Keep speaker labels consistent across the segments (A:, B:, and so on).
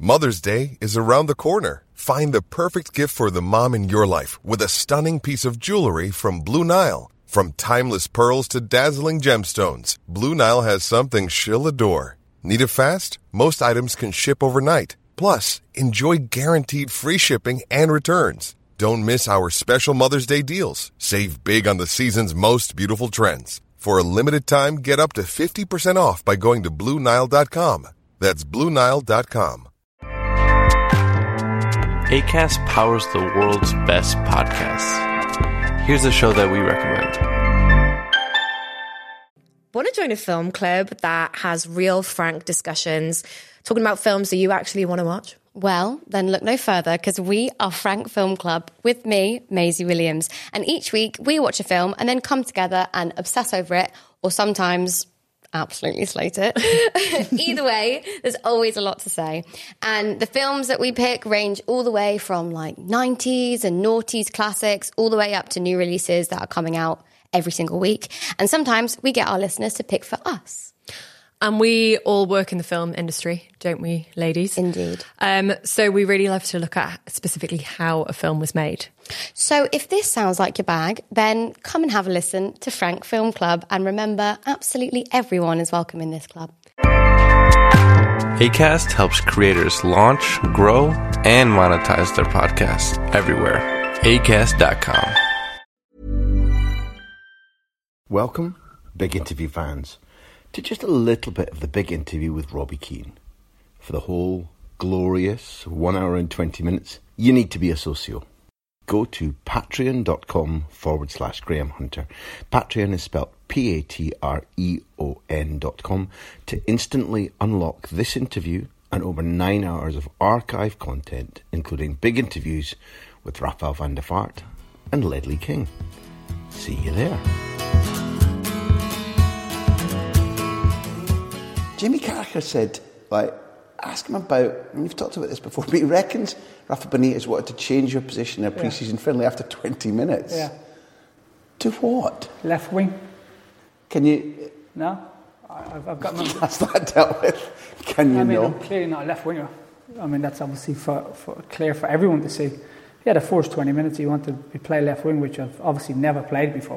A: Mother's Day is around the corner. Find the perfect gift for the mom in your life with a stunning piece of jewelry from Blue Nile. From timeless pearls to dazzling gemstones, Blue Nile has something she'll adore. Need it fast? Most items can ship overnight. Plus, enjoy guaranteed free shipping and returns. Don't miss our special Mother's Day deals. Save big on the season's most beautiful trends. For a limited time, get up to 50% off by going to BlueNile.com. That's BlueNile.com.
B: Acast powers the world's best podcasts. Here's a show that we recommend.
C: Want to join a film club that has real, frank discussions, talking about films that you actually want to watch?
D: Well, then look no further, because we are Frank Film Club with me, Maisie Williams. And each week we watch a film and then come together and obsess over it, or sometimes absolutely slate it. Either way, there's always a lot to say. And the films that we pick range all the way from like 90s and noughties classics, all the way up to new releases that are coming out every single week. And sometimes we get our listeners to pick for us.
E: And we all work in the film industry, don't we, ladies?
D: Indeed.
E: So we really love to look at specifically how a film was made.
D: So if this sounds like your bag, then come and have a listen to Frank Film Club. And remember, absolutely everyone is welcome in this club.
B: Acast helps creators launch, grow, and monetize their podcasts everywhere. Acast.com.
F: Welcome, Big Interview fans, to just a little bit of the Big Interview with Robbie Keane. For the whole glorious 1 hour and 20 minutes, you need to be a socio. Go to patreon.com/Graham Hunter. Patreon is spelled Patreon.com to instantly unlock this interview and over 9 hours of archive content, including big interviews with Raphael van der Vaart and Ledley King. See you there.
G: Jimmy Carragher said, ask him about, and you've talked about this before, but he reckons Rafa Benitez wanted to change your position in a pre-season friendly after 20 minutes.
H: Yeah.
G: To what?
H: Left wing.
G: Can you...
H: No, I've got nothing.
G: That's that dealt with. Can you know?
H: I'm clearly not a left winger. I mean, that's obviously clear for everyone to see. Yeah, the first 20 minutes he wanted to play left wing, which I've obviously never played before.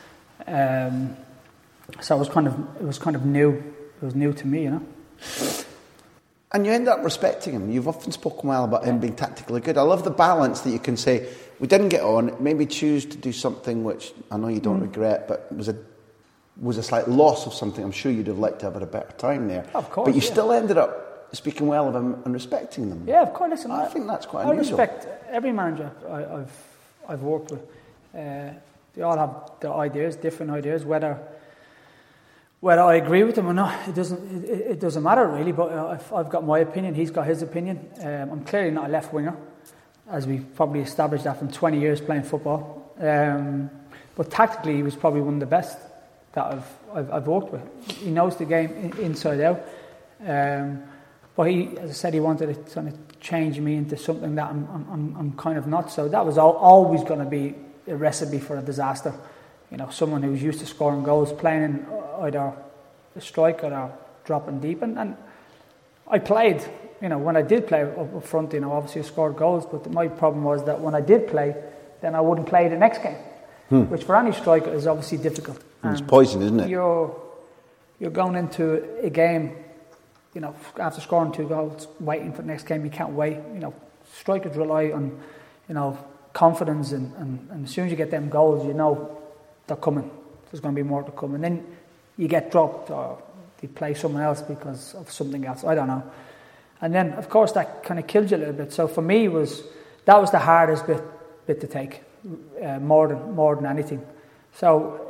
H: So it was kind of new. It was new to me, you know.
G: And you end up respecting him. You've often spoken well about him being tactically good. I love the balance that you can say, we didn't get on, maybe choose to do something which I know you don't regret, but was a slight loss of something. I'm sure you'd have liked to have had a better time there.
H: Of course,
G: but you still ended up speaking well of him and respecting them.
H: Yeah, of course. Listen,
G: I think that's quite unusual.
H: I respect every manager I've worked with. They all have their ideas, different ideas, whether I agree with them or not, it doesn't matter really. But I've got my opinion, he's got his opinion. I'm clearly not a left winger, as we probably established that from 20 years playing football. But tactically, he was probably one of the best that I've worked with. He knows the game inside out. But he, as I said, he wanted to kind of change me into something that I'm kind of not. So that was always going to be a recipe for a disaster. You know, someone who's used to scoring goals, playing in either a striker or dropping deep. And I played, you know, when I did play up front, you know, obviously I scored goals, but my problem was that when I did play, then I wouldn't play the next game, which for any striker is obviously difficult.
G: It's poison, isn't it?
H: You're going into a game, you know, after scoring 2 goals, waiting for the next game. You can't wait. You know, strikers rely on, you know, confidence, and as soon as you get them goals, you know they're coming. There's going to be more to come, and then you get dropped or they play someone else because of something else. I don't know. And then, of course, that kind of kills you a little bit. So for me, that was the hardest bit to take, more than anything. So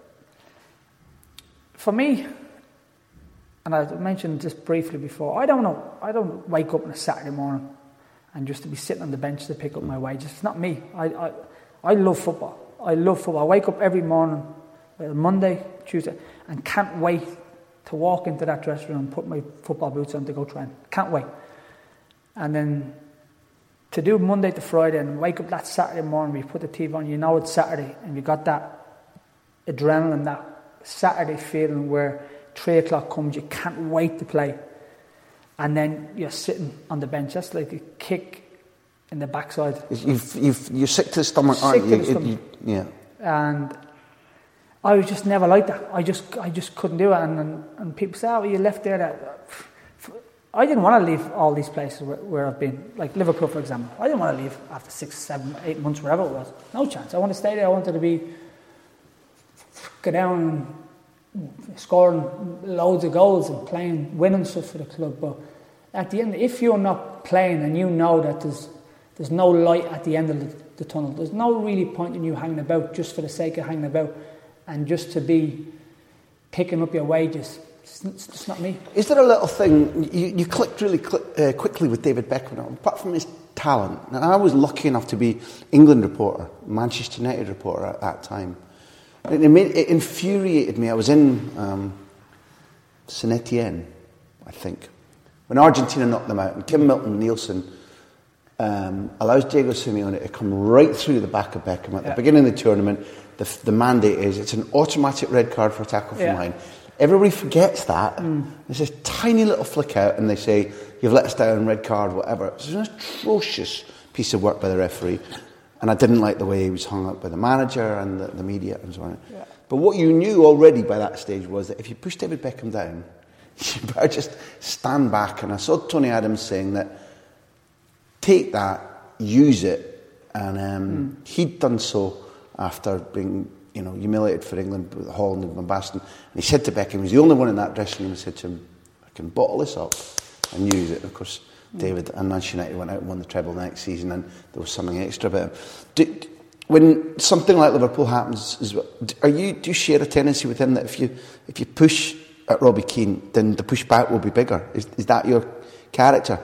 H: for me, and I mentioned this briefly before, I don't wake up on a Saturday morning and just to be sitting on the bench to pick up my wages. It's not me. I love football. I wake up every morning, Monday, Tuesday, and can't wait to walk into that dressing room and put my football boots on to go train. Can't wait. And then to do Monday to Friday and wake up that Saturday morning, we put the TV on, you know it's Saturday, and you got that adrenaline, that Saturday feeling where 3 o'clock comes, you can't wait to play. and then you're sitting on the bench. That's like a kick in the backside.
G: You're sick to the stomach, aren't you? Yeah.
H: And I was just never like that. I just couldn't do it. And people say, "Oh, you left there." I didn't want to leave all these places where I've been, like Liverpool, for example. I didn't want to leave after 6, 7, 8 months, wherever it was. No chance. I want to stay there. I wanted to go down and scoring loads of goals and playing, winning stuff for the club. But at the end, if you're not playing and you know that there's no light at the end of the tunnel, there's no really point in you hanging about just for the sake of hanging about and just to be picking up your wages. It's just not me.
G: Is there a little thing, you clicked really quickly with David Beckham, apart from his talent, and I was lucky enough to be England reporter, Manchester United reporter at that time. It infuriated me. I was in Saint Etienne, I think, when Argentina knocked them out, and Kim Milton-Nielsen allows Diego Simeone to come right through the back of Beckham at the beginning of the tournament. The mandate is it's an automatic red card for a tackle from behind. Everybody forgets that. There's this tiny little flick out and they say, "You've let us down, red card," whatever. It's an atrocious piece of work by the referee. And I didn't like the way he was hung up by the manager and the media and so on. Yeah. But what you knew already by that stage was that if you push David Beckham down, you better just stand back. And I saw Tony Adams saying that, take that, use it. And he'd done so after being humiliated for England with Holland and Van Basten. And he said to Beckham, he was the only one in that dressing room, he said to him, "I can bottle this up and use it." And of course, David and Manchester United went out and won the treble the next season, and there was something extra about him. When something like Liverpool happens, do you share a tendency with him that if you push at Robbie Keane, then the pushback will be bigger? Is that your character?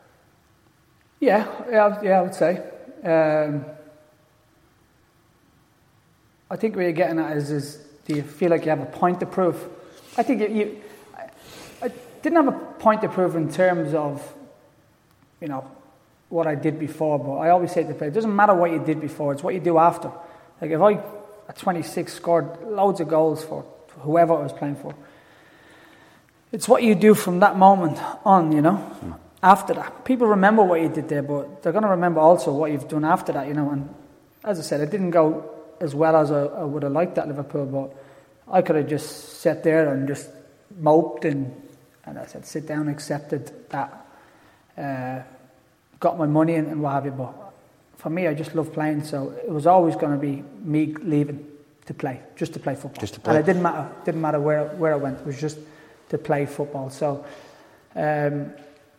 H: Yeah, I would say. I think what you're getting at is do you feel like you have a point to prove? I think I didn't have a point to prove in terms of, what I did before, but I always say to the player, it doesn't matter what you did before, it's what you do after. Like if I, at 26, scored loads of goals for whoever I was playing for, it's what you do from that moment on, after that. People remember what you did there, but they're going to remember also what you've done after that, and as I said, it didn't go as well as I would have liked at Liverpool, but I could have just sat there and just moped and I said, sit down, accepted that, got my money and what have you. But for me, I just love playing, so it was always going to be me leaving to play, just to play football. Just to play. And it didn't matter where I went. It was just to play football. So, when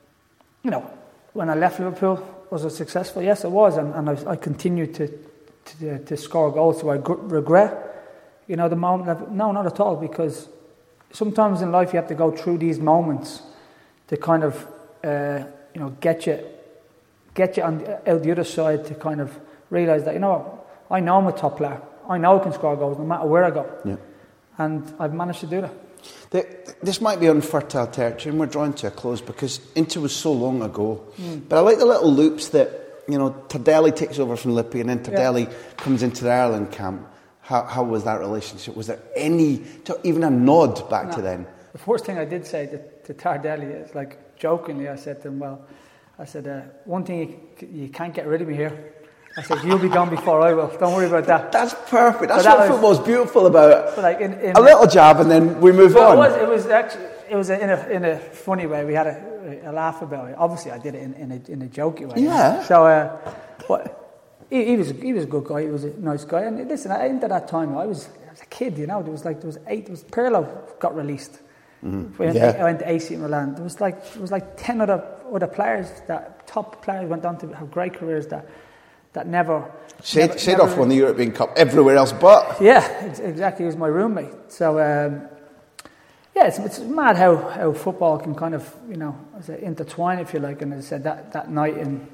H: I left Liverpool, was I successful? Yes, I was, and I continued to score goals. So I regret, the moment. No, not at all, because sometimes in life you have to go through these moments to kind of, get you out the other side to kind of realise that, I know I'm a top player. I know I can score goals no matter where I go. Yeah. And I've managed to do that.
G: This might be unfertile territory, and we're drawing to a close because Inter was so long ago. But I like the little loops that, Tardelli takes over from Lippi and then Tardelli comes into the Ireland camp. How was that relationship? Was there even a nod back to then?
H: The first thing I did say to Tardelli is, like, jokingly, I said to him, one thing, you can't get rid of me here. I said, you'll be gone before I will. Don't worry about that.
G: That's perfect. That's what football's beautiful about.
H: Like
G: a little jab and then we move on.
H: It was in a funny way. We had a laugh about it. Obviously, I did it in a jokey way.
G: Yeah.
H: So, but he was a good guy. He was a nice guy. And listen, into that time, I was a kid. There was Pirlo got released. Mm-hmm. I went to AC Milan. There was like 10 other players, that top players went on to have great careers that never...
G: Seedorf won the European Cup everywhere else but...
H: Yeah, exactly. He was my roommate. So, it's mad how football can kind of, intertwine, if you like. And as I said, that night in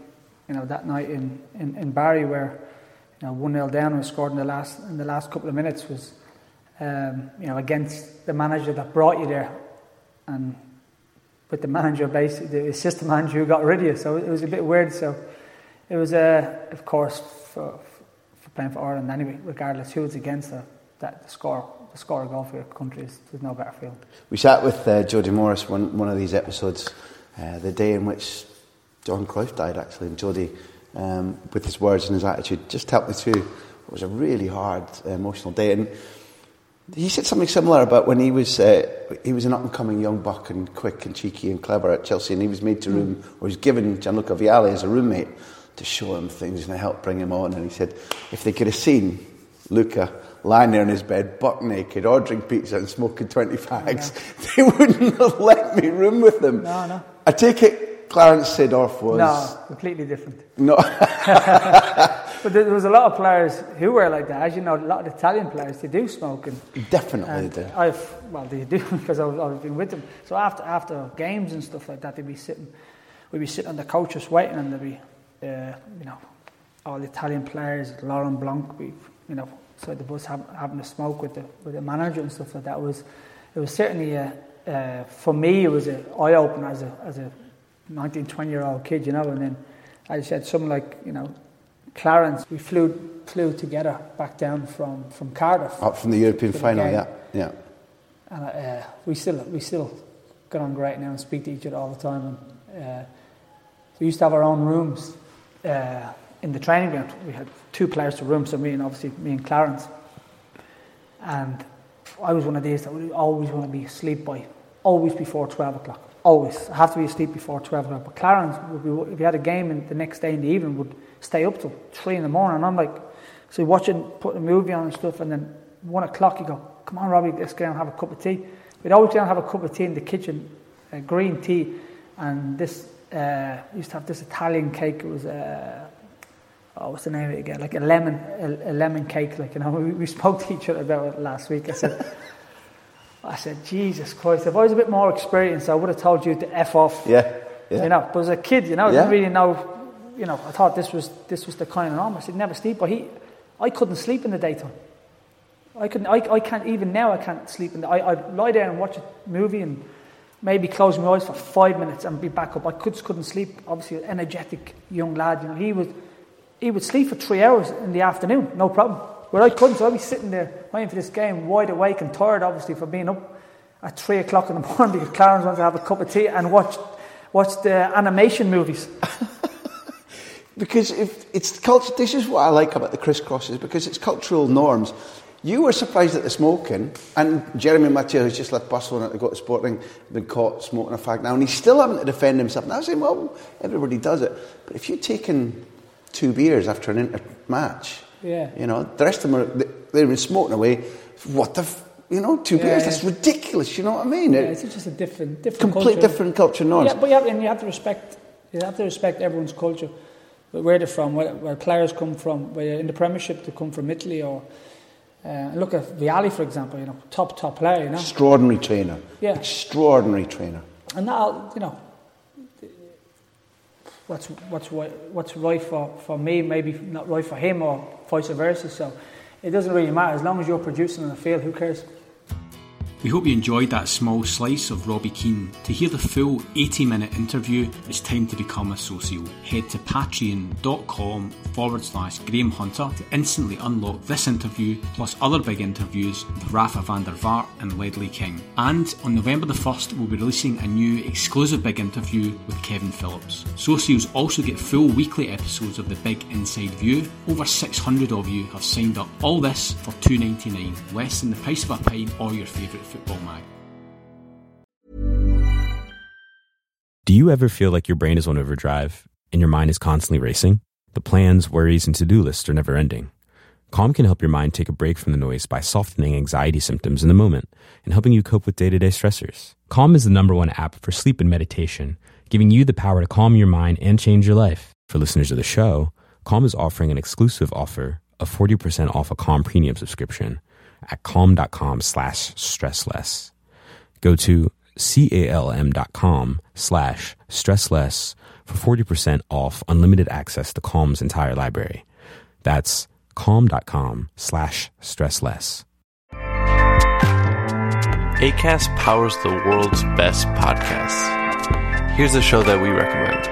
H: Barry where, 1-0 down and we scored in the last couple of minutes was, against the manager that brought you there. And with the manager, basically, the assistant manager who got rid of you. So it was a bit weird. So it was, of course, for playing for Ireland anyway, regardless who it's against, that the score a goal for your country there's no better feeling.
G: We sat with Jody Morris one of these episodes the day in which Johan Cruyff died, actually, and Jody, with his words and his attitude, just helped me through what was a really hard, emotional day. And he said something similar about when he was an up-and-coming young buck and quick and cheeky and clever at Chelsea, and he was made to room, or he was given Gianluca Vialli as a roommate to show him things and help bring him on. And he said if they could have seen Luca lying there in his bed, buck naked, ordering pizza and smoking 20 fags, they wouldn't have let me room with them.
H: No.
G: I take it Clarence Seedorf was...
H: No, completely different.
G: No.
H: But there was a lot of players who were like that. As you know, a lot of Italian players, they do smoke.
G: Definitely do.
H: They do, because I've been with them. So after games and stuff like that, we'd be sitting on the couches waiting, and there'd be, all the Italian players, Laurent Blanc, so the bus having a smoke with the manager and stuff like that. It was certainly for me, it was an eye opener as a 19, 20-year-old kid, and then as I said, someone like Clarence, we flew together back down from Cardiff.
G: Up from the European final, yeah.
H: And we still get on great now and speak to each other all the time. And we used to have our own rooms in the training ground. We had 2 players to room, so me and Clarence. And I was one of these that would always want to be asleep always before 12 o'clock. Always. I have to be asleep before 12 o'clock. But Clarence, if he had a game the next day in the evening, would stay up till 3 in the morning. And I'm like, so watching, putting a movie on and stuff, and then 1 o'clock you go, come on Robbie, let's go and have a cup of tea. We'd always go and have a cup of tea in the kitchen, green tea, and this, used to have this Italian cake. It was, what's the name of it again? Like a lemon cake. We spoke to each other about it last week. I said, Jesus Christ, if I was a bit more experienced, I would have told you to F off.
G: Yeah.
H: But as a kid, I didn't really know, I thought this was the kind of norm. I said, never sleep. But I couldn't sleep in the daytime. I can't, even now I can't sleep. I'd lie there and watch a movie and maybe close my eyes for 5 minutes and be back up. I couldn't sleep. Obviously, an energetic young lad, he would sleep for 3 hours in the afternoon, no problem. But I couldn't, so I'd be sitting there waiting for this game, wide awake and tired, obviously, for being up at 3 o'clock in the morning because Clarence wanted to have a cup of tea and watch the animation movies.
G: Because if it's culture, this is what I like about the crisscrosses, because it's cultural norms. You were surprised at the smoking, and Jeremy Mathieu, who's just left Barcelona to go to Sporting, been caught smoking a fag now, and he's still having to defend himself. And I was saying, well, everybody does it. But if you've taken 2 beers after an inter-match, the rest of them they've been smoking away. What the 2 beers? That's ridiculous. You know what I mean?
H: It's just a different
G: complete
H: culture.
G: Different culture norms.
H: Yeah, but you have to respect. You have to respect everyone's culture, where they're from, where players come from. Where in the Premiership they come from Italy, or look at Vialli, for example. Top player.
G: Extraordinary trainer.
H: Yeah,
G: extraordinary trainer.
H: And now, what's right for me, maybe not right for him, or vice versa. So it doesn't really matter as long as you're producing on the field. Who cares?
I: We hope you enjoyed that small slice of Robbie Keane. To hear the full 80-minute interview, it's time to become a socio. Head to patreon.com/Graham Hunter to instantly unlock this interview, plus other big interviews with Rafa van der Vaart and Ledley King. And on November the 1st, we'll be releasing a new exclusive big interview with Kevin Phillips. Socios also get full weekly episodes of The Big Inside View. Over 600 of you have signed up. All this for $2.99, less than the price of a pint or your favourite football mag.
J: Do you ever feel like your brain is on overdrive and your mind is constantly racing? The plans, worries, and to-do lists are never ending. Calm can help your mind take a break from the noise by softening anxiety symptoms in the moment and helping you cope with day-to-day stressors. Calm is the #1 app for sleep and meditation, giving you the power to calm your mind and change your life. For listeners of the show, Calm is offering an exclusive offer of 40% off a Calm premium subscription at calm.com/stressless. Go to calm.com/stressless for 40% off unlimited access to Calm's entire library. That's calm.com/stressless.
B: Acast powers the world's best podcasts. Here's a show that we recommend.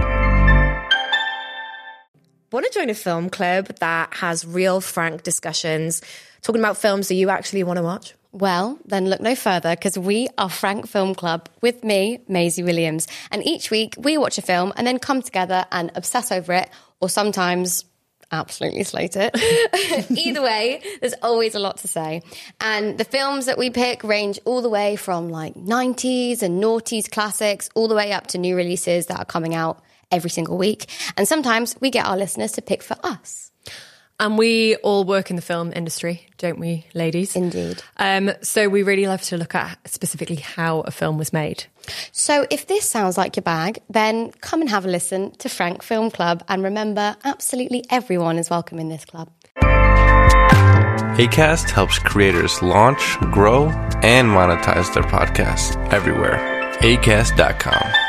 C: Want to join a film club that has real, frank discussions, talking about films that you actually want to watch?
D: Well, then look no further because we are Frank Film Club with me, Maisie Williams. And each week we watch a film and then come together and obsess over it, or sometimes absolutely slate it. Either way, there's always a lot to say. And the films that we pick range all the way from like 90s and noughties classics all the way up to new releases that are coming out every single week. And sometimes we get our listeners to pick for us.
E: And we all work in the film industry, don't we, ladies?
D: Indeed.
E: So we really love to look at specifically how a film was made.
D: So if this sounds like your bag, then come and have a listen to Frank Film Club. And remember, absolutely everyone is welcome in this club.
B: Acast helps creators launch, grow, and monetize their podcasts everywhere. Acast.com.